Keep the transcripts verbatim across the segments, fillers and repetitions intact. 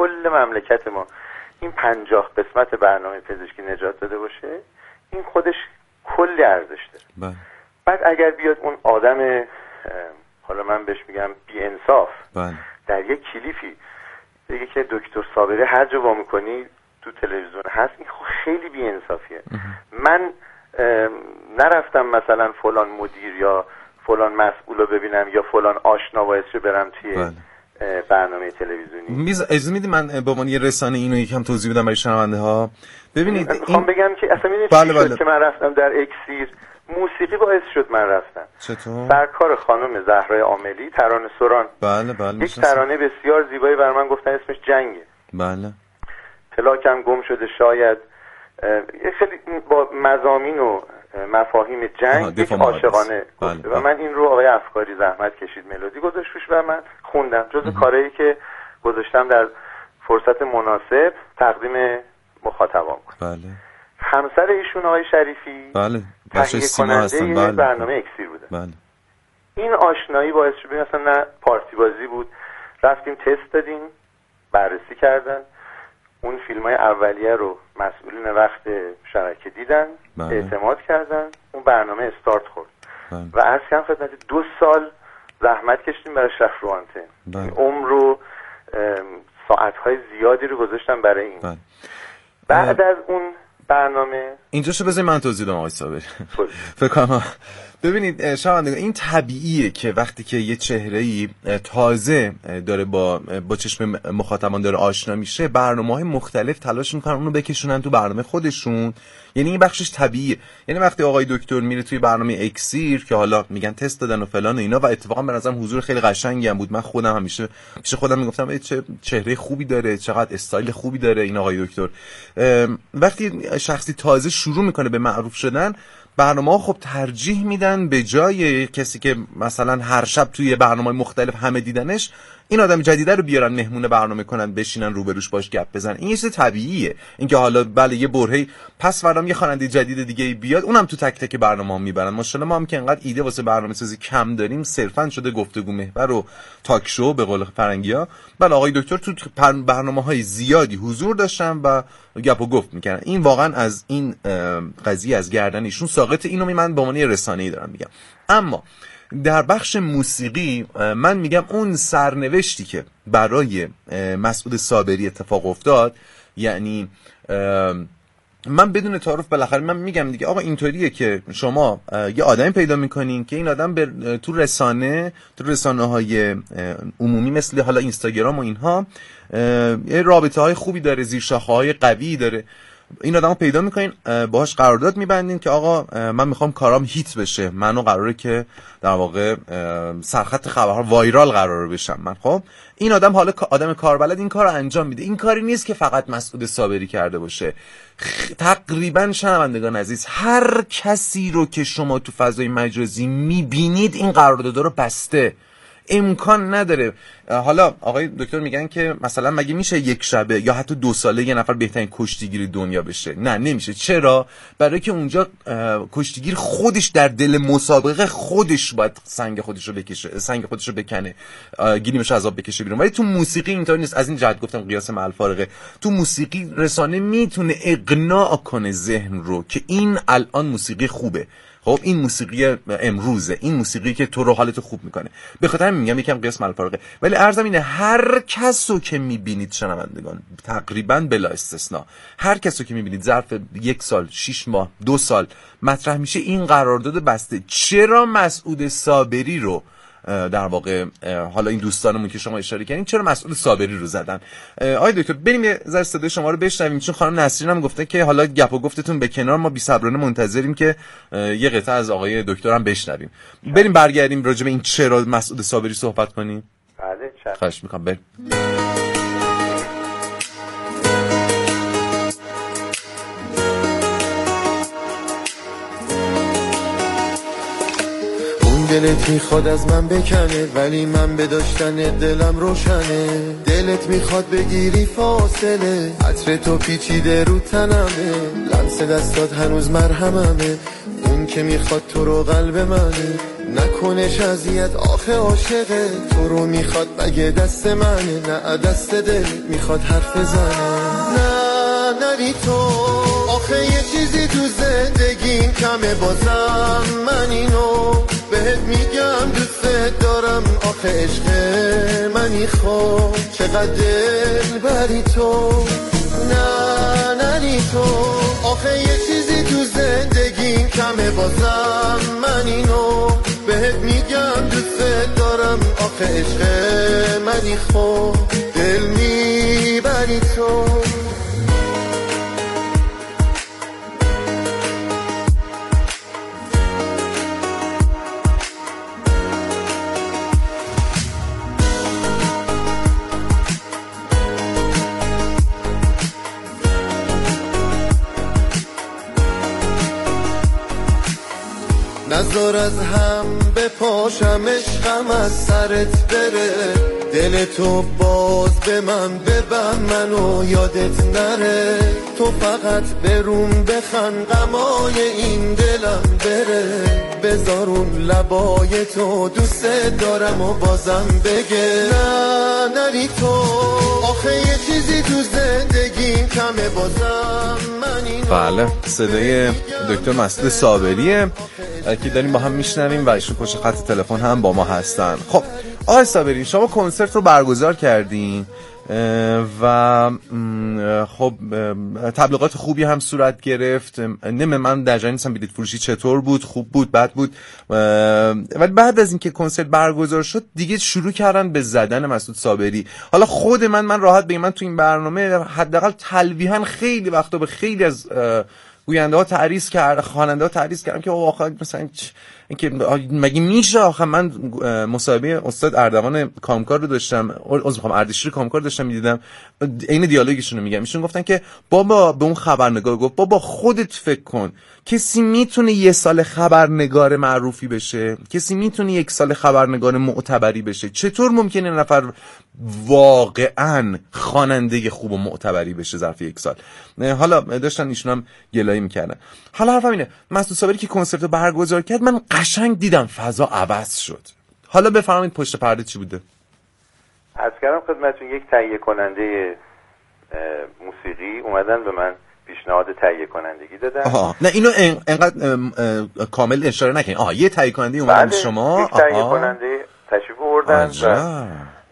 کل مملکت ما این پنجاه قسمت برنامه پزشکی نجات داده باشه، این خودش کلی ارزش داره. بعد اگر بیاد اون آدم حالا من بهش میگم بی انصاف در یک کلیپی بگه که دکتر صابری هر جا وا میکنی تو تلویزیون هست، این خیلی بی انصافیه. من نرفتم مثلا فلان مدیر یا فلان مسئول رو ببینم یا فلان آشنا باعث رو برم توی بله. برنامه تلویزیونی. میز اجازه میدی من به عنوان یه رسانه اینو یکم توضیح بدم برای شنونده ها؟ ببینید میخوام این... بگم که اصلا میدونید بله بله. که من رفتم در اکسیر، موسیقی باعث شد من رفتم. چطور؟ سرکار خانم زهرای عاملی، ترانه سران. بله بله. یک ترانه بسیار زیبایی بر من گفتن، اسمش جنگه. بله. پلاکم گم شده شاید، خیلی با مضامین و مفاهیم جنگ یک عاشقانه گفته و من این رو آقای افکاری زحمت کشید ملودی گذاشت روش و من خوندم. جزو کارهایی که گذاشتم در فرصت مناسب تقدیم مخاطبان کنم. بله. همسر ایشون آقای شریفی بله بخش سیما هستن. بله. برنامه اکسیر بوده. بله. این آشنایی باعث شد مثلا نه پارتی بازی بود، رفتیم تست دادیم، بررسی کردن، اون فیلمای اولیه رو مسئولین وقت شبکه دیدن، بله. اعتماد کردن، اون برنامه استارت خورد. بله. و عرض کردم خدمت دو سال زحمت کشیدیم برای رفت رو آنتن. بله. عمر رو ساعت‌های زیادی رو گذاشتم برای این. بله. بعد از اون برنامه اینجا شو بذارید من توضیح بدم آقای صابری. فکر کنم ببینید شنوندگان این طبیعیه که وقتی که یه چهره‌ای تازه داره با با چشم مخاطبان داره آشنا میشه، برنامه‌های مختلف تلاش میکنن اونو بکشونن تو برنامه خودشون. یعنی این بخشش طبیعیه. یعنی وقتی آقای دکتر میره توی برنامه اکسیر که حالا میگن تست دادن و فلان و اینا و اتفاقا به نظرم حضور خیلی قشنگی هم بود، من خودم همیشه پیش خودم میگفتم چه چهره خوبی داره، چقدر استایل خوبی داره این آقای دکتر. وقتی شخصی تازه شروع میکنه به معروف شدن، برنامه‌ها خب ترجیح میدن به جای کسی که مثلا هر شب توی برنامه‌های مختلف همه دیدنش، این آدم جدیده رو بیارن مهمون برنامه کنن، بشینن روبروش باش گپ بزنن. این یه چیز طبیعیه. اینکه حالا بله یه برهه‌ای پس فردام یه خواننده جدید دیگه بیاد، اونم تو تک تک برنامه‌ها میبرن. ماشاءالله ما هم که انقدر ایده واسه برنامه‌سازی کم داریم، صرفاً شده گفتگو محور و تاک شو به قول فرنگی‌ها. بله آقای دکتر تو برنامه‌های زیادی حضور داشتن و گپ و گفت می‌کردن. این واقعاً از این قضیه از گردن ایشون ساقط. اینو من به عنوان رسانه‌ای دارم میگم. اما در بخش موسیقی من میگم اون سرنوشتی که برای مسعود صابری اتفاق افتاد، یعنی من بدون تعارف بالاخره من میگم دیگه آقا اینطوریه که شما یه آدمی پیدا میکنین که این آدم به تو رسانه تو رسانه‌های عمومی مثل حالا اینستاگرام و اینها یه رابطه‌های خوبی داره، زیرشاخه‌های قوی داره. این آدمو پیدا میکنین، باهاش قرارداد میبندین که آقا من میخوام کارام هیت بشه، منو قراره که در واقع سرخط خبرها وایرال قراره بشم من. خب این آدم حالا آدم کاربلد این کارو انجام میده. این کاری نیست که فقط مسعود صابری کرده باشه. تقریبا شنوندگان عزیز هر کسی رو که شما تو فضای مجازی میبینید این قرارداد رو بسته. امکان نداره. حالا آقای دکتر میگن که مثلا مگه میشه یک شبه یا حتی دو ساله یه نفر بهترین کشتیگیر دنیا بشه؟ نه نمیشه. چرا؟ برای که اونجا کشتیگیر خودش در دل مسابقه خودش باید سنگ خودش رو بکشه، سنگ خودش رو بکنه، گلیمش از آب بکشه بیرون. ولی تو موسیقی اینطور نیست. از این جهت گفتم قیاس مع الفارقه. تو موسیقی رسانه میتونه اقناع کنه ذهن رو که این الان موسیقی خوبه. خب این موسیقی امروزه، این موسیقی که تو رو حالت خوب میکنه. به خاطر همین میگم یکم قیاس مع الفارقه. ولی عرضم اینه هر کسو که میبینید شنوندگان، تقریبا بلا استثناء هر کسو که میبینید ظرف یک سال، شش ماه، دو سال مطرح میشه این قرارداد بسته. چرا مسعود صابری رو در واقع حالا این دوستانمون که شما اشاره کردین چرا مسعود صابری رو زدن؟ آقای دکتر بریم یه ذره صدای شما رو بشنویم، چون خانم نسرین هم گفته که حالا گپ و گفتتون به کنار، ما بی‌صبرانه منتظریم که یه قطعه از آقای دکتر هم بشنویم. بریم برگردیم راجع به این چرا مسعود صابری صحبت کنیم. بله چشم. خواهش می‌کنم. بریم. دلت میخواد از من بکنه ولی من به داشتن دلم روشنه. دلت میخواد بگیری فاصله، عطر تو پیچیده رو تنمه، لمس دستات هنوز مرهممه. اون که میخواد تو رو قلب منه، نکنش اذیت آخه عاشقه، تو رو میخواد مگه دست منه، نه دست دل میخواد حرف بزنه. نه نری تو، آخه یه چیزی تو زندگیم کمه، بازم من اینو بهت میگم دوست دارم، آخه عشق منی خوب چقدر دل بری تو. نه نری تو، آخه یه چیزی تو زندگیم کمه، بازم من اینو بهت میگم دوست دارم، آخه عشق منی خوب دل میبری تو. نذار از هم بپاشم عشقم از سرت بره، دل تو باز به من ببند منو یادت نره، تو فقط بروم بخند غمای این دلم بره، بذارون لبای تو دوست دارم و بازم بگه. نه نری تو، آخه یه چیزی تو زندگیم کمه، بازم من اینو. بله صدای دکتر مسعود صابریه که داریم با هم میشنویم و ایشون پشت خط تلفن هم با ما هستن. خب آقای صابری، شما کنسرت رو برگزار کردین و خب تبلیغات خوبی هم صورت گرفت. نمیدونم من در جریان نیستم بلیط فروشی چطور بود، خوب بود، بد بود، ولی بعد از اینکه کنسرت برگزار شد دیگه شروع کردن به زدن مسعود صابری. حالا خود من من راحت بگم من تو این برنامه حداقل تلویحاً خیلی وقتا به خیلی از گوینده ها تعریض کرد، خواننده ها تعریض کردم که آخه مثلا اینکه مگه میشه، آخه من مصاحبه استاد اردوان کامکار رو داشتم، عذر میخوام اردشیر کامکار داشتم میدیدم، عین دیالوگشون رو میگم، ایشون گفتن که بابا به اون خبرنگار گفت بابا خودت فکر کن، کسی میتونه یه سال خبرنگار معروفی بشه؟ کسی میتونه یک سال خبرنگار معتبری بشه؟ چطور ممکنه نفر واقعا خواننده خوب و معتبری بشه ظرف یک سال؟ حالا داشتن ایشون هم گلایه میکردن. حالا حرفم اینه، مسعود صابری که کنسرت رو برگزار کرد من قشنگ دیدم فضا عوض شد. حالا بفرمایید پشت پرده چی بوده؟ عرض کردم خدمتتون یک تهیه کننده موسیقی اومدن به من پیشنهاد تهیه کنندگی دادن. آها نه اینو انقدر کامل اشاره نکنید. آها یه تهیه کننده اومدن به شما، یک تهیه کننده تشریف آوردن و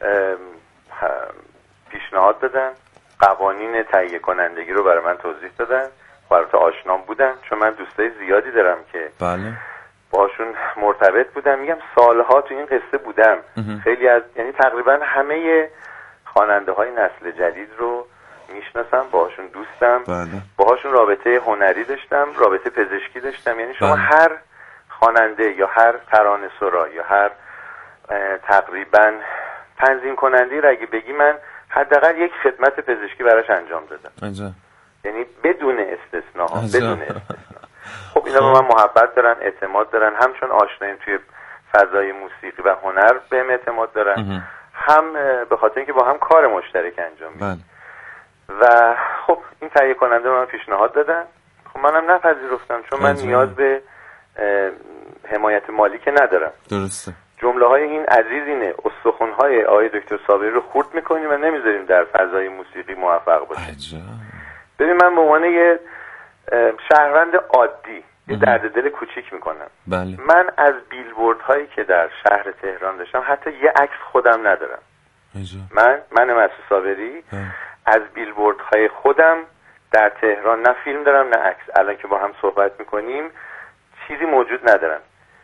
پیشنهاد دادن، قوانین تهیه کنندگی رو برای من توضیح دادن. البته آشنام بودن چون من دوستای زیادی دارم که بله باشون مرتبط بودم. میگم سالها تو این قصه بودم. خیلی از یعنی تقریبا همه خواننده های نسل جدید رو میشناسم، باهاشون دوستم. بله. باهاشون رابطه هنری داشتم، رابطه پزشکی داشتم. یعنی شما بله. هر خواننده یا هر ترانه سرا یا هر تقریبا تنظیم کننده را اگه بگی من حداقل یک خدمت پزشکی براش انجام دادم. انجا. یعنی بدون استثناء بدون استثناء. خب اینا به من محبت دارن، اعتماد دارن، هم چون آشناییم توی فضای موسیقی و هنر بهم اعتماد دارن، امه. هم به خاطر اینکه با هم کار مشترک انجام میدیم. و خب این تهیه کننده من پیشنهاد دادن، خب منم نپذیرفتم چون من انجام. نیاز به حمایت مالی که ندارم. درسته. جمله های این عزیز اینه، استخوان های آقای دکتر صابری رو خورد میکنیم و نمیذاریم در فضای موسیقی موفق باشیم. ببین من به عنوان یه شهروند عادی یه درد دل کوچیک میکنم. بله. من از بیلبورد هایی که در شهر تهران داشتم حتی یه عکس خودم ندارم. ایجا. من من مسعود صابری از بیلبورد های خودم در تهران نه فیلم دارم نه عکس. الان که با هم صحبت میکنیم چیزی موجود ندارم.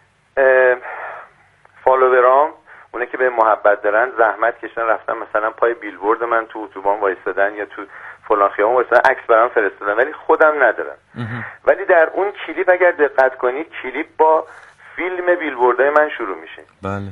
فالوورام اونه که به محبت دارن زحمت کشن رفتن مثلا پای بیلبورد من تو اتوبان وایستادن یا تو فلان خیابون وایستادن عکس برام فرستادن، ولی خودم ندارم. ولی در اون کلیپ اگر دقت کنید کلیپ با فیلم بیلبوردهای من شروع میشه. بله.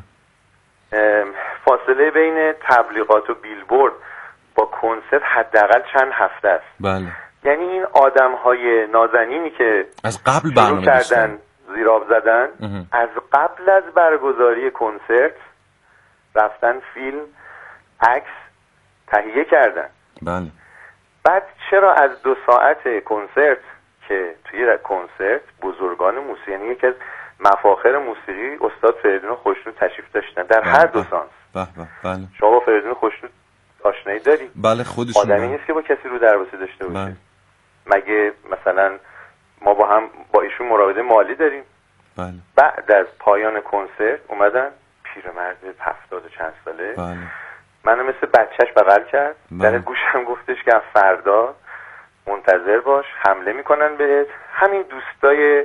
فاصله بین تبلیغات و بیلبورد با کنسرت حداقل چند هفته است. بله. یعنی این آدم‌های نازنینی که از قبل برنامه کردن زیراب زدن اه. از قبل از برگزاری کنسرت رفتن فیلم عکس تهیه کردن. بله. بعد چرا از دو ساعت کنسرت که توی کنسرت بزرگان موسیقی، یعنی یکی از مفاخر موسیقی استاد فریدون خوشنود تشریف داشتن در هر دو سانس. بله بله. شما با فریدون خوشنود آشنایی داری؟ بله خودشون آدمی نیست که با کسی رو درواسی داشته باشه. بله. مگه مثلا ما با هم با ایشون مراوده مالی داریم؟ بله. بعد از پایان کنسرت اومدن پیرمرد هفتاد و چند ساله بله. منو مثل بچهش بغل کرد. بله. در گوشم گفتش که فردا منتظر باش حمله میکنن بهت. همین دوستای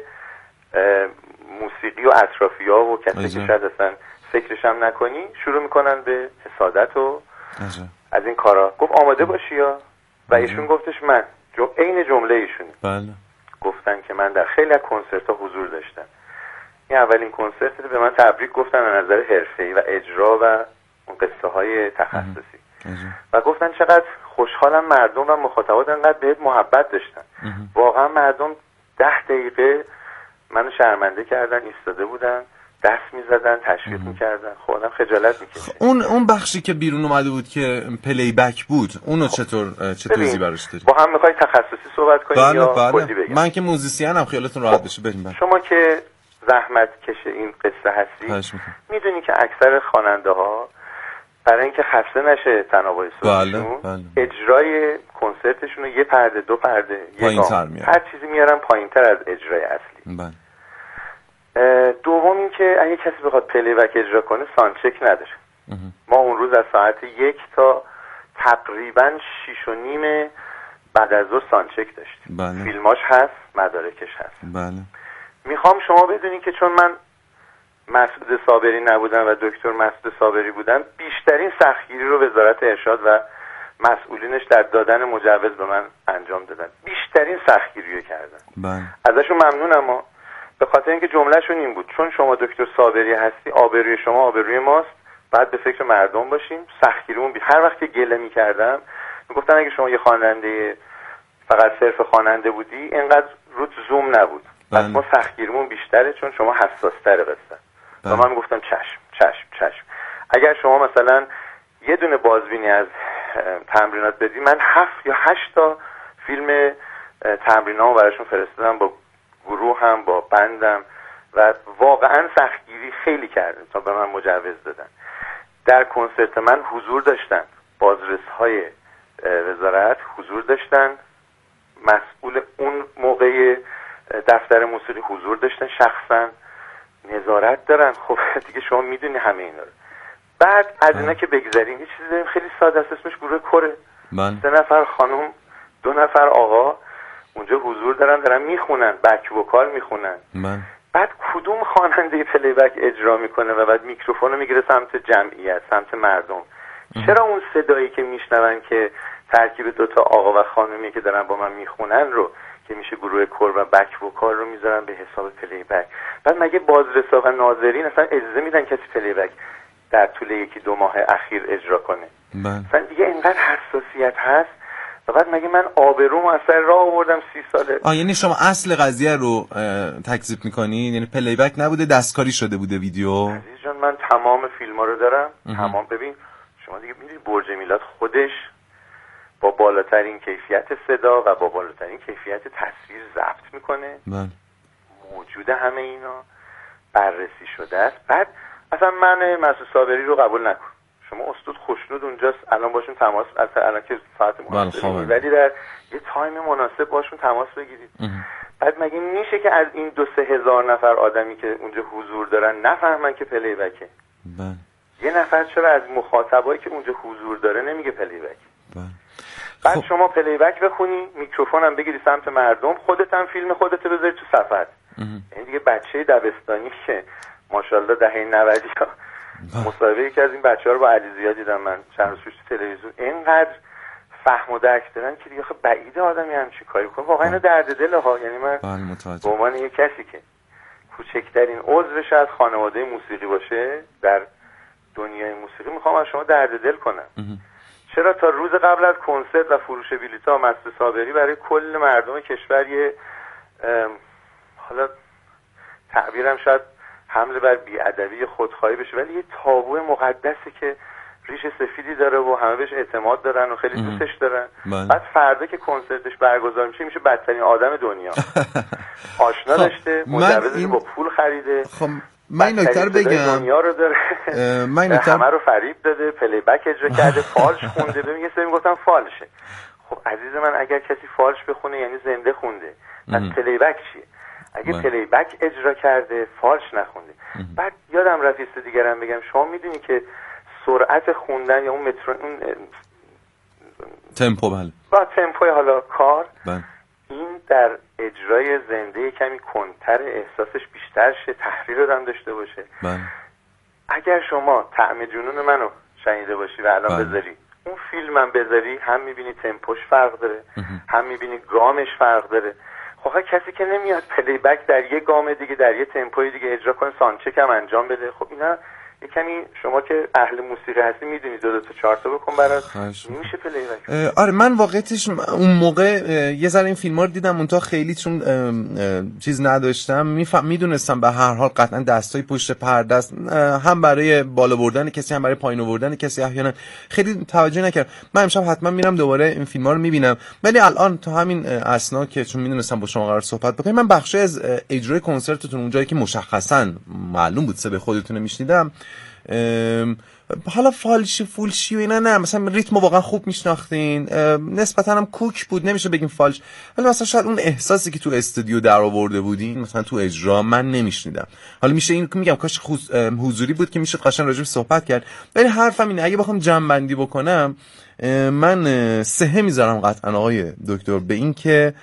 موسیقی و اطرافی‌ها و کسی که شاید اصلا فکرش هم نکنی شروع میکنن به حسادت و عجب. از این کارا. گفت آماده باشی یا و ایشون گفتش من جو عین جمله ایشون. بله. گفتن که من در خیلی از کنسرت‌ها حضور داشتم. این اولین کنسرت به من تبریک گفتن از نظر حرفه‌ای و اجرا و اون قصه‌های تخصصی. و گفتن چقدر خوشحالم مردم و مخاطبات انقدر بهت محبت داشتن. واقعا مردم ده دقیقه منو شرمنده کردن، ایستاده بودن، دست میزدن، تشویق میکردن. خودم خجالت میکشیدم. اون اون بخشی که بیرون اومده بود که پلی بک بود، اونو چطور چه توضیحی براش داری؟ با هم میخوای تخصصی صحبت کنیم بله، یا بله. کلی بگم؟ من که موزیسینم خیالتون راحت بشه بریم. بله. شما که زحمت کش این قصه هستی میدونی که اکثر خواننده ها برای اینکه خسته نشه تنابای صوتشون بله، بله. اجرای کنسرتشون رو یه پرده دو پرده یه گام هر چیزی میارن پایینتر از اجرای اصلی. بله. دوم این که اگه کسی بخواد پلی بک اجرا کنه سانچک نداره. ما اون روز از ساعت یک تا تقریبا شیش و نیم بعد از ظهر سانچک داشتیم. بله. فیلماش هست، مدارکش هست. بله. میخوام شما بدونی که چون من مسعود صابری نبودم و دکتر مسعود صابری بودن بیشترین سختگیری رو وزارت ارشاد و مسئولینش در دادن مجوز به من انجام دادن. بیشترین سختگیری رو کردن. بله. ازشون ممنونم. ما به خاطر اینکه جملهشون این بود چون شما دکتر صابری هستی آبروی شما آبروی ماست، بعد به فکر مردم باشیم. سختگیریمون بی... هر وقت که گله می‌کردم میگفتن اگه شما یه خواننده فقط صرف خواننده بودی اینقدر روت زوم نبود. بله. پس ما سختگیریمون بیشتره چون شما حساس‌تر قصه. بله. و من میگفتم چشم چشم چشم. اگر شما مثلا یه دونه بازبینی از تمرینات بدی من هفت یا هشت تا فیلم تمرینامو براشون فرستادم با گروه هم با بندم و واقعا سختگیری خیلی کردن تا به من مجوز دادن. در کنسرت من حضور داشتن بازرس‌های وزارت، حضور داشتن مسئول اون موقع دفتر موسیقی حضور داشتن، شخصا نظارت دارن. خب دیگه شما میدونی همه اینا رو. بعد از اینا که بگذاریم یه چیزی داریم خیلی ساده است اسمش گروه کره. سه نفر خانم دو نفر آقا اونجا حضور دارن دارن میخونن، بک وکال میخونن. من. بعد کدوم خواننده پلی بک اجرا میکنه و بعد میکروفون رو میگیره سمت جمعیت، سمت مردم. چرا اون صدایی که میشنون که ترکیب دوتا آقا و خانمی که دارن با من میخونن رو که میشه گروه کور و بک وکال رو میذارن به حساب پلی بک؟ بعد مگه بازرسا و ناظرین اصلا اجازه میدن کسی پلی بک در طول یکی دو ماه اخیر اجرا کنه؟ مثلا دیگه اینقدر حساسیت هست. و بعد مگه من آبروم اصلا راه آوردم سی ساله. آه یعنی شما اصل قضیه رو تکذیب میکنین؟ یعنی پلی بک نبوده دستکاری شده بوده ویدیو؟ عزیز جان من تمام فیلم‌ها رو دارم. تمام. ببین شما دیگه میدونید برج میلاد خودش با بالاترین کیفیت صدا و با بالاترین کیفیت تصویر ضبط میکنه. بله. موجود همه اینا بررسی شده است. بعد مثلا من مسعود صابری رو قبول نکن. شما استاد خوشنود اونجاست الان باشون تماس اصلا الان که ساعت مناسبی ولی در یه تایم مناسب باشون تماس بگیرید. بعد مگه میشه که از این دو سه هزار نفر آدمی که اونجا حضور دارن نفهمن که پلی بکه؟ بله. یه نفر چرا از مخاطبایی که اونجا حضور داره نمیگه پلی بک؟ بله. بعد خب. شما پلی بک بخونی، میکروفون هم بگیری سمت مردم، خودت هم فیلم خودت بذاری تو صفحت. این دیگه بچه دبستانی که ماشاءالله دهه نود مصاحبه یکی از این بچه‌ها رو با علیزیاد دیدم من چند روز پیش تو تلویزیون. اینقدر فهم و درک دارن که دیگه خب بعیده آدمی همچین کاری کنه. واقعا اینا درد دل ها. یعنی من به عنوان یک کسی که کوچکترین عضوش از خانواده موسیقی باشه در دنیای موسیقی میخوام از شما درد دل کنم. چرا تا روز قبل از کنسرت و فروش بلیط‌ها مسعود صابری برای کل مردم کشور یه حالا تعبیرم شاید حمله بر بی‌ادبی خودخواهی بشه ولی یه تابو مقدسی که ریش سفیدی داره و همه بهش اعتماد دارن و خیلی دوستش دارن. بعد فردا که کنسرتش برگزار میشه میشه بدترین آدم دنیا. آشنا داشته، مجوزش این... با پول خریده. خب من این نکته رو بگم، دنیا رو داره. من نکته همه رو فریب داده، پلی بک اجرا کرده، فالش خونده. ببین یه سری میگفتن فالشه. خب عزیز من اگر کسی فالش بخونه یعنی زنده خونده. پس پلی بک چیه؟ اگه پلی بک اجرا کرده فالش نخونده. بعد یادم رفت یه دیگرم بگم، شما میدونی که سرعت خوندن یا اون مترو اون تمپو بله با تمپوی حالا کار بله. این در اجرای زنده کمی کنتر، احساسش بیشتر شه، تحریر رو هم داشته باشه. بله. اگر شما طعم جنون منو شنیده باشی و الان بله. بذاری اون فیلمم بذاری، هم میبینی تمپوش فرق داره هم میبینی گامش فرق داره. خب کسی که نمیاد پلی بک در یه گام دیگه در یه تمپوی دیگه اجرا کنه، سانچک هم انجام بده. خب اینا یه کمی شما که اهل موسیقی هستی میدونی دو دو تا چهار تا بکن برات نمیشه پلی بک. آره من واقعیتش اون موقع یه ذره این فیلم‌ها رو دیدم اونتا خیلی چون چیز نداشتم، میفهم میدونستم به هر حال قطعا دستای پشت پرده است، هم برای بالا بردن کسی هم برای پایین آوردن کسی، احیانا خیلی توجه نکردم. من امشب حتما میرم دوباره این فیلم‌ها رو میبینم. ولی الان تو همین اسنا که چون میدونستم با شما قرار صحبت بکنیم، من بخشی از اجرای کنسرتتون اونجایی که مشخصا معلوم بود صدای خودتون میشنیدم، حالا فالشی فولشی و اینا نه، مثلا ریتمو واقعا خوب میشناختین، نسبتا هم کوک بود، نمیشه بگیم فالش، ولی مثلا شاید اون احساسی که تو استودیو در آورده بودین مثلا تو اجرا من نمیشنیدم. حالا میشه این میگم کاش حضوری بود که میشه قشنگ راجع به صحبت کرد. ولی حرفم اینه اگه بخوام جمع بندی بکنم، من سه میذارم قطعا آقای دکتر به این که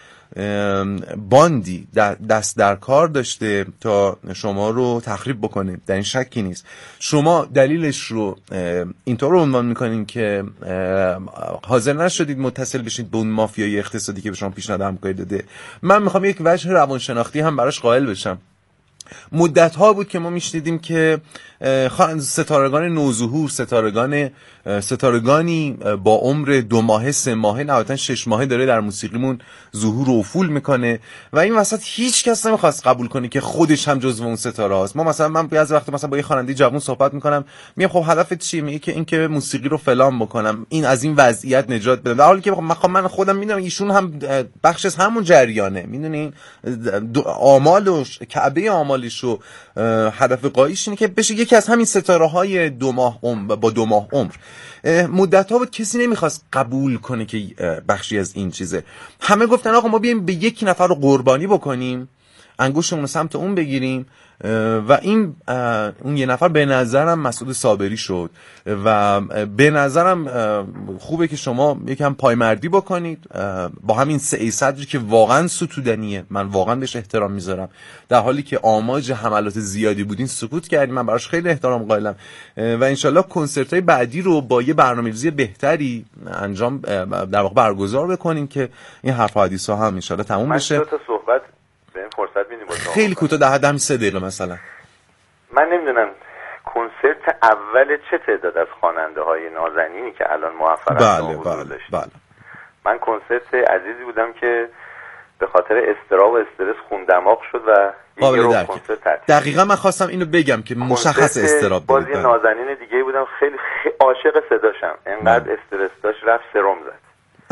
باندی دست در کار داشته تا شما رو تخریب بکنه، در این شکی نیست. شما دلیلش رو اینطور رو عنوان میکنین که حاضر نشدید متصل بشید به اون مافیای اقتصادی که به شما پیشنهاد همکاری داده. من میخوام یک وجه روانشناختی هم براش قائل بشم. مدت ها بود که ما میشنیدیم که ستارگان نوظهور، ستارگان ستارگانی با عمر دو ماهه، سه ماهه، نهایتا شش ماهه داره در موسیقیمون ظهور و افول میکنه و این وسط هیچ کس نمیخواست قبول کنه که خودش هم جزو اون ستاره هاست. ما مثلا من بعضی وقت مثلا با یه خواننده جوان صحبت میکنم، میگم خب هدفت چیه؟ میگه که اینکه موسیقی رو فلان بکنم، این از این وضعیت نجات بدم، در حالی که من خودم میدونم ایشون هم بخش از همون جریانه. میدونین آمال و کعبه آمالش و هدف قایش اینه که بشه یکی از همین ستاره های دو ماه عمر با دو ماه عمر. مدت ها بود کسی نمیخواست قبول کنه که بخشی از این چیزه. همه گفتن آقا ما بیایم به یک نفر رو قربانی بکنیم، انگشتمون رو سمت اون بگیریم و این اون یه نفر به نظرم مسعود صابری شد و به نظرم خوبه که شما یکم پایمردی بکنید با همین سعی صدری که واقعا ستودنیه، من واقعا بهش احترام میذارم، در حالی که آماج حملات زیادی بودین سکوت کردیم، من براش خیلی احترام قائلم و انشالله کنسرت‌های بعدی رو با یه برنامه‌ریزی بهتری انجام در واقع برگزار بکنین که این حرف و حدیثا هم انشالله تموم بشه. من دو تا صحبت به این فرصت میدیم. خیلی کوتاه، ده دقیقه سه دقیقه مثلا. من نمیدونم کنسرت اول چه تعداد از خواننده های نازنینی که الان موفق هستن بله بله بله. من کنسرت عزیزی بودم که به خاطر استراب و استرس خون دماغ شد و یه رو کنسرت تعطیل. دقیقاً من خواستم اینو بگم که مشخص استراب بود. بازی نازنین دیگه بودم، خیلی, خیلی عاشق صداشم، انقدر استرس داشت رفت سرم زد.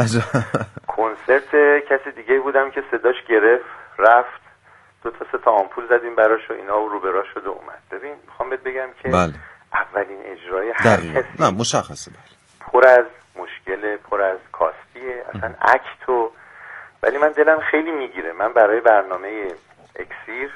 کنسرت کسی دیگه بودم که صداش گرفت رفت، دو تا سه تا آمپول زدیم براش و اینا و رو برا شد و اومد. ببین میخوام بهت بگم که بله. اولین اجرای هر کسی نه مشخصه بله. پر از مشکل، پر از کاستیه، اصلا اکت و ولی من دلم خیلی میگیره. من برای برنامه اکسیر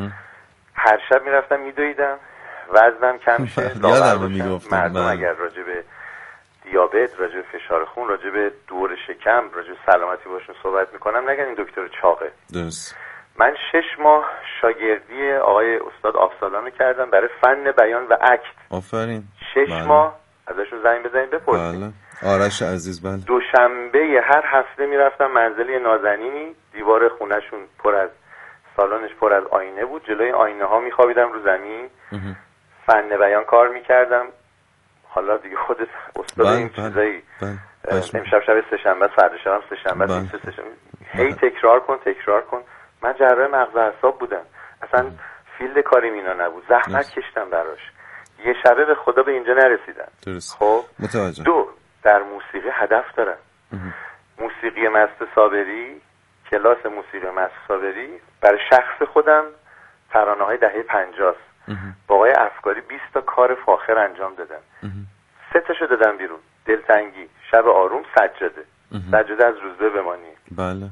هر شب میرفتم میدویدم وزنم کم شه، یادم میگفتم مردم اگر راجع به دیابت، راجع به فشار خون، راجع به دور شکم، راجع به سلامتی باشون صحبت میکنم نگن این دکتر چاقه. درست. من شش ماه شاگردی آقای استاد آفسالان کردم برای فن بیان و اکت. آفرین. شش بله. ماه ازشون زنگ بزنید بپرسید. بله. آرش عزیز بله. دوشنبه هر هفته میرفتم منزلی نازنینی، دیوار خونهشون پر از سالنش پر از آینه بود، جلوی آینه ها میخوابیدم رو زمین، فن بیان کار میکردم. حالا دیگه خودت استاد این چیزایی امشب شب سه شنبه، فردا شب سه شنبه، سه شنبه هی تکرار کن تکرار کن. من جراح مغز اعصاب بودم، اصلا فیلد کاریم اینا نبود، زحمت کشتم براش. یه شبه به خدا به اینجا نرسیدن. درست. خب متوجه. دو، در موسیقی هدف دارن. موسیقی مست صابری، کلاس موسیقی مست صابری برای شخص خودم ترانه‌های دهه پنجاه با آقای افکاری بیست تا کار فاخر انجام دادن. سه تاشو دادن بیرون: دلتنگی، شب آروم، سجاده. سجاده از روزبه بمانی. بله.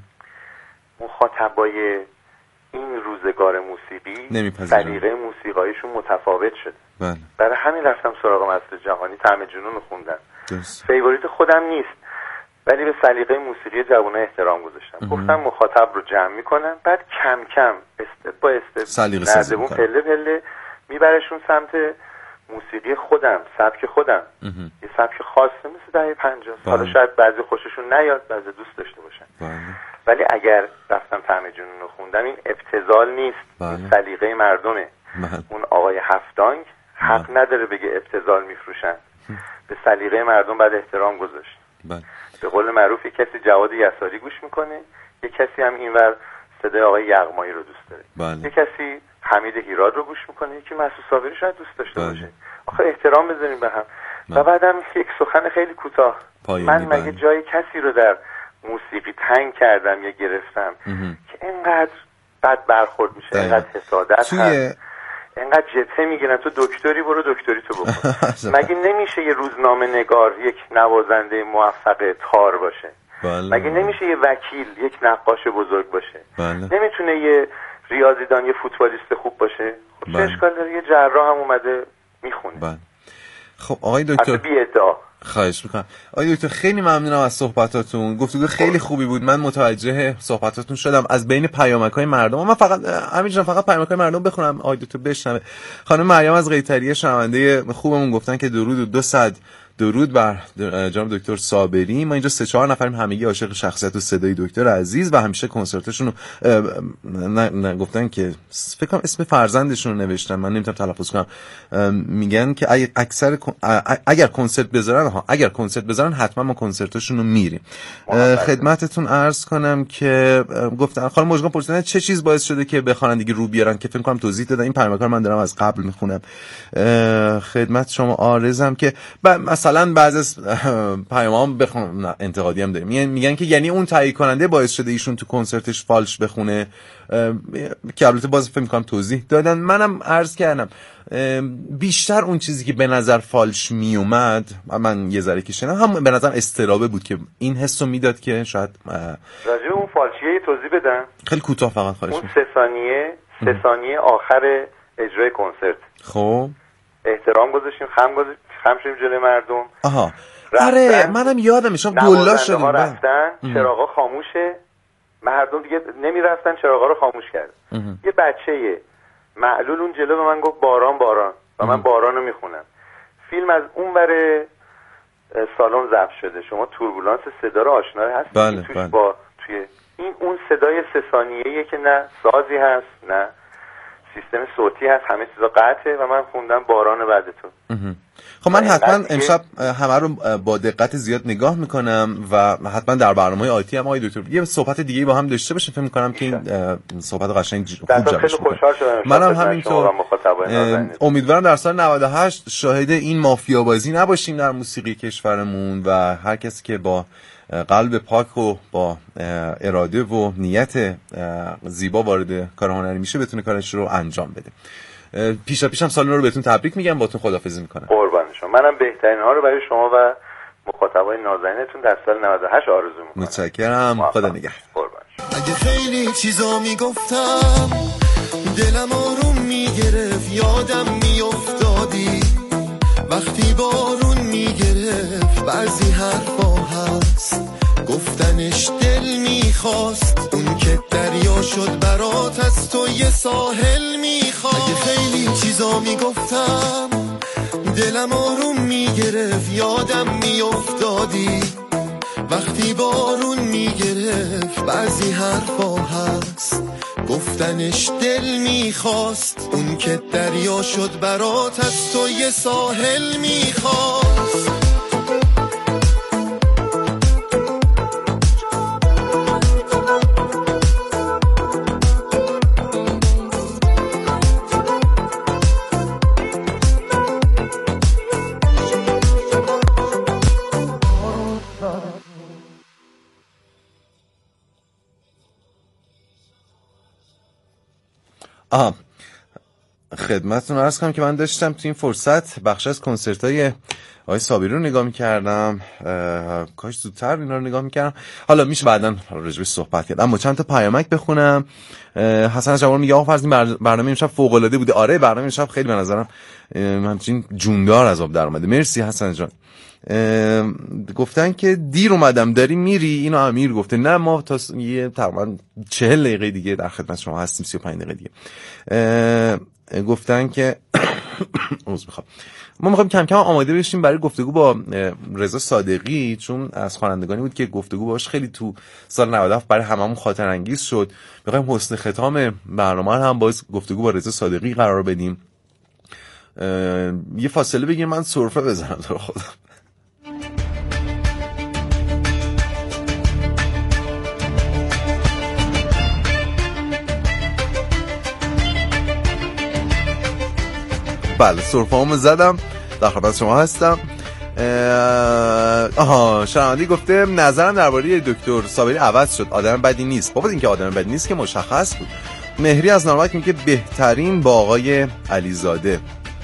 مخاطبای این روزگار موسیقی سلیقه موسیقایشون متفاوت شده. بله. برای همین رفتم سراغ مست جهانی، طعم جنون رو خوندم. فیوریت خودم نیست ولی به سلیقه موسیقی جوانان احترام گذاشتم. گفتم مخاطب رو جمع میکنم، بعد کم کم استپ با استپ نردبون پله پله میبرشون سمت موسیقی خودم، سبک خودم. یه سبک خاصه مثل دهه پنجاه. حالا شاید بعضی خوششون نیاد، بعضی دوست داشته باشن. بله. ولی اگر رفتم طعم جنون رو خوندم، این ابتذال نیست. بله. این سلیقه مردمه. بله. اون آقای هفتانگ حق بله. نداره بگه ابتذال میفروشن. به سلیقه مردم بعد احترام گذاشت. بله. به قول معروف یک کسی جواد یساری گوش میکنه، یک کسی هم اینور صدای آقای یغمایی رو دوست داره. بله. یک کسی حمید هیراد رو گوش میکنه، یکی مسعود صابری شاید دوست داشته بله. باشه. آخه احترام بذاریم به هم. بله. و بعدم یک سخن خیلی کوتاه. من مگه بله. جای کسی رو در موسیقی تنگ کردم یا گرفتم امه. که اینقدر بد برخورد میشه، اینقدر حسادت توی... هست، اینقدر جبهه میگیرن تو دکتری برو دکتری تو بکن. مگه نمیشه یه روزنامه نگار یک نوازنده موفق تار باشه؟ بله. مگه نمیشه یه وکیل یک نقاش بزرگ باشه؟ بله. نمیتونه یه ریاضیدان یه فوتبالیست خوب باشه؟ خب چه اشکال داره؟ یه جراح هم اومده میخونه. بله. خب آقای دکتر بی ادعا خواهش میکنم. آقای دکتر خیلی ممنونم از صحبتاتون. گفتگو خیلی خوبی بود. من متوجه صحبتاتون شدم. از بین پیامک‌های مردم من فقط همینجوری فقط پیامک‌های مردم بخونم آقای دکتر بشنوه. خانم مریم از قیطریه شنونده خوبمون گفتن که درود و دو صد درود بر جناب دکتر صابری. ما اینجا سه چهار نفریم همگی عاشق شخصیت و صدای دکتر عزیز و همیشه کنسرتشون رو گفتن که فکر کنم اسم فرزندشون رو نوشتن، من نمیتونم تلفظ کنم. میگن که اکثر اگر کنسرت بذارن ها اگر کنسرت بذارن حتما ما کنسرتشون رو میریم. خدمتتون عرض کنم که گفتن خانم مژگان پرسیدن چه چیز باعث شده که به خوانندگی رو بیارن، که فکر کنم توضیح دادن. این پیامکار من دارم از قبل میخونم خدمت شما عارضم که مثلا بعضی از پیامام بخونم انتقادی هم داریم، میگن که یعنی اون تهیه کننده باعث شده ایشون تو کنسرتش فالش بخونه، که البته باز فکر می‌کنم توضیح دادن. منم عرض کردم بیشتر اون چیزی که به نظر فالش میومد، من یه ذره که شنیدم، هم به نظر استرابه بود که این حسو میداد که شاید راجع اون فالشیه توضیح بدم. خیلی کوتاه فقط خواهش می‌کنم. اون سه ثانیه سه ثانیه آخر اجرای کنسرت، خب احترام گذاشتیم، خم گذاشتیم، خم شدیم جلوی مردم. آها آره منم یادمه شما گلا شدیم، رفتن چراغا خاموشه، مردم دیگه نمی رفتن، چراغا رو خاموش کرد. یه بچه معلول اون جلو به من گفت باران باران و من باران رو میخونم. فیلم از اون ور سالن ضبط شده، شما توربولانس صدا رو آشنا هست؟ بله توش بله. با توی این اون صدای سه ثانیه‌ایه که نه سازی هست نه سیستم صوتی هست، همه چیزا قطعه و من خوندم باران بعد تو. خب من حتما امشب همه رو با دقت زیاد نگاه میکنم و حتما در برنامه‌های آتی هم آقای دکتر یه صحبت دیگه با هم داشته باشیم. فکر میکنم که این صحبت قشنگ خوب جمع شد. منم همینطور امیدوارم در سال نود و هشت شاهد این مافیا بازی نباشیم در موسیقی کشورمون و هر کسی که با قلب پاک و با اراده و نیت زیبا وارد کار هنری میشه بتونه کارش رو انجام بده. پیشا پیشم سال نو رو بهتون تبریک میگم، باهاتون خداحافظی میکنم. قربان شما. منم بهترین ها رو برای شما و مخاطبای نازنینتون در سال نود و هشت آرزو میکنم. متشکرم، خدا نگهدار. قربان. اگه خیلی چیزا میگفتم دلم آروم میگرفت، یادم میافتادی وقتی بارون میگرفت. بعضی حرفا هست گفتنش دل میخواست، اون که دریا شد برات از تو یه ساحل میخواست. اگه خیلی چیزا میگفتم دلم آروم میگرفت، یادم میافتادی وقتی بارون میگرفت. بعضی حرفا هست گفتنش دل میخواست، اون که دریا شد برات از تو یه ساحل میخواست. آها خدمتتون عرض کنم که من داشتم تو این فرصت بخش از کنسرت‌های آقای صابری رو نگاه می‌کردم، کاش زودتر اینا رو نگاه می‌کردم. حالا میشه بعداً راجع به صحبت کرد. اما چند تا پیامک بخونم. حسن جوان میگه آقا فرض برنامه امشب فوق‌العاده بوده. آره برنامه امشب خیلی به نظرم همچین جوندار از آب در اومده. مرسی حسن جان. گفتن که دیر اومدم داری میری. اینو امیر گفته. نه ما تا یه تقریبا چهل دقیقه دیگه در خدمت شما هستیم، سی و پنج دقیقه دیگه. گفتن که عذر میخوام ما میخوایم کم کم آماده بشیم برای گفتگو با رضا صادقی، چون از خوانندگانی بود که گفتگو باش خیلی تو سال نود و هفت برای هممون خاطر انگیز شد. میخوایم حسن ختام برنامه هم باز گفتگو با رضا صادقی قرار بدیم. یه فاصله بگیر من سرفه بزنم تو خودم. بله سرفه همو زدم، در خدمت شما هستم. آها شنوندی گفته نظرم درباره دکتر صابری عوض شد، آدم بدی نیست. بابا این که آدم بدی نیست که مشخص بود. مهری از نامک میگه بهترین با آقای علیزاده.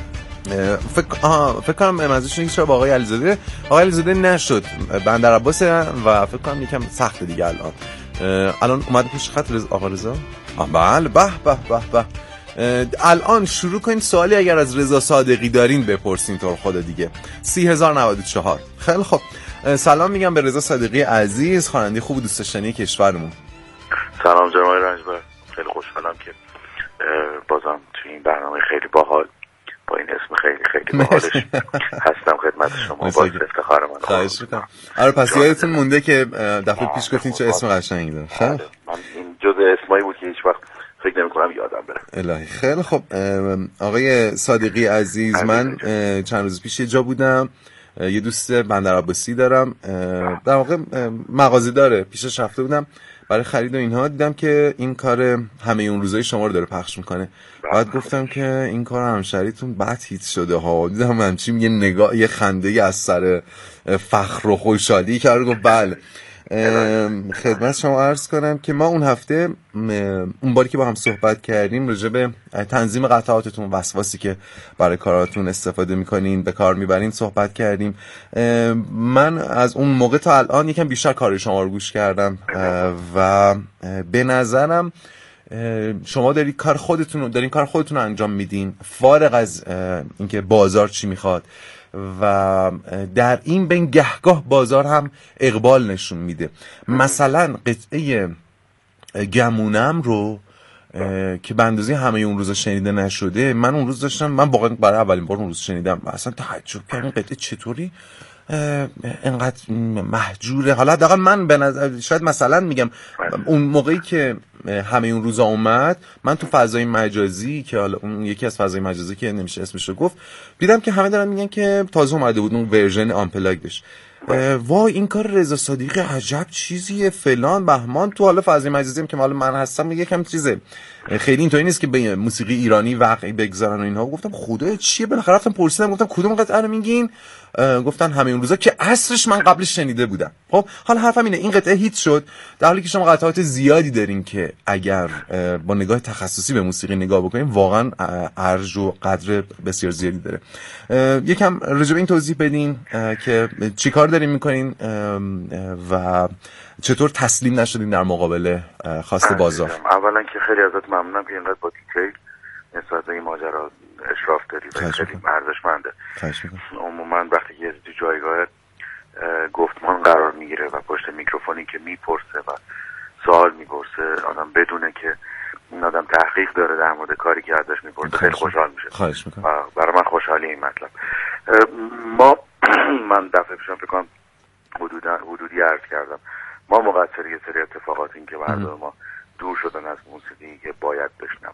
فکر آها فکر کنم منظورش اینه که چرا با آقای علیزاده آقای علیزاده نشد، بندر عباس و فکر کنم یکم سخت دیگه الان. الان اومد پیش خط رضا آقا رضا. بله به به به به. الان شروع کنین سوالی اگر از رضا صادقی دارین بپرسین تو خدا دیگه. سی هزار و نود و چهار. خیلی خب سلام میگم به رضا صادقی عزیز، خواننده خوب و دوست داشتنی کشورمون. سلام جناب رنجبر، خیلی خوشحالم که بازم توی این برنامه خیلی باحال با این اسم خیلی خیلی باحالش هستم خدمت شما. باعث افتخار من. خواهش می‌کنم. آره پس یادتون مونده که دفعه پیش گفتین چه اسم قشنگی داره. خیلی من این جزء اسمایی بود که هیچ وقت فکر نمی کنم یادم بره. الهی خیلی خب آقای صادقی عزیز، من چند روز پیش یه جا بودم، یه دوست بندر عباسی دارم، در واقع مغازه داره، پیشش رفته بودم برای خرید و اینها، دیدم که این کار همه اون روزای شما رو داره پخش میکنه. بعد گفتم که این کار همشریتون بد هیت شده ها. دیدم همچین یه نگاه یه خنده از سر فخر و خوشحالی کرد. گفت بله. خدمت شما عرض کنم که ما اون هفته اون باری که با هم صحبت کردیم راجع به تنظیم قطعاتتون، وسواسی که برای کاراتون استفاده میکنین به کار میبرین صحبت کردیم. من از اون موقع تا الان یکم بیشتر کار شما رو گوش کردم و به نظرم شما دارین کار خودتون رو دارین کار خودتون رو انجام میدین، فارغ از اینکه بازار چی میخواد، و در این بین گهگاه بازار هم اقبال نشون میده. مثلا قطعه گمونم رو که به اندازه همه اون روزا شنیده نشده، من اون روز داشتم، من واقعا برای اولین بار اون روز شنیدم، اصلا تعجب کردم این قطعه چطوری اینقدر محجوره. حالا حداقل من به نظر شاید مثلا میگم اون موقعی که همه اون روزا اومد، من تو فضای مجازی که حالا اون یکی از فضای مجازی که نمیشه اسمش رو گفت، دیدم که همه دارن میگن که تازه اومده بود اون ورژن آمپلاگدش. وای این کار رضا صادقی عجب چیزیه فلان بهمان. تو حالا فضای مجازی هم که حالا من هستم یکم چیزه خیلی اینطوری نیست که به موسیقی ایرانی واقعی بگذارن و اینها. گفتم خدای چیه، بالاخره رفتم پرسیدم گفتم کدوم قطعه رو میگین؟ گفتن همه اون روزا که عصرش من قبلش شنیده بودم. خب حالا حرفم اینه این قطعه هیت شد در حالی که شما قطعات زیادی دارین که اگر با نگاه تخصصی به موسیقی نگاه بکنین واقعا ارج و قدر بسیار زیادی داره. یکم راجع به این توضیح بدین که چیکار دارین میکنین و چطور تسلیم نشدین در مقابل خواست بازار. اولا که خیلی ازت ممنونم که اینقدر با دیتیل نسبت به این ماجرا اشراف داری و خیلی ارزشمنده. عموما وقتی که تو جایگاه گفتمان قرار میگیره و پشت میکروفونی که میپرسه و سوال میپرسه آدم بدونه که این آدم تحقیق داره در مورد کاری که ازش میپرسه، خیلی خوشحال میشه. خواهش میکنم. برای من خوشحالی این مطلب. ما من دفعه پیشم فکر کنم حدودا حدودی عرض کردم ما مقصر یه سری اتفاقات این که مردم ما دور شدن از موسیقی که باید بشنون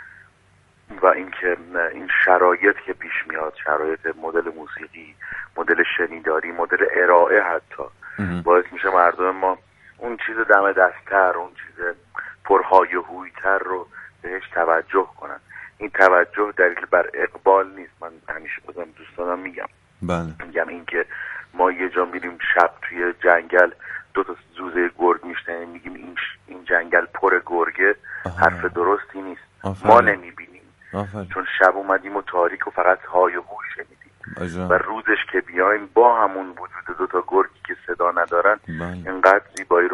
و اینکه این شرایط که پیش میاد، شرایط مدل موسیقی، مدل شنیداری، مدل ارائه حتی باعث میشه مردم ما اون چیز دم دست‌تر، اون چیز پرهایه‌هوی‌تر رو بهش توجه کنن. این توجه دلیل بر اقبال نیست. من همیشه بازم دوستانم میگم بله میگم اینکه ما یه جا میریم شب توی جنگل دو تا زوزه گرگ میشنیم میگیم این این جنگل پر گرگه، حرف درستی نیست. ما نمیبینیم چون شب اومدیم و تاریک و فقط های و هو شنیدیم و روزش که بیایم با همون وجود دوتا گرگی که صدا ندارن بله. اینقدر زیبایی رو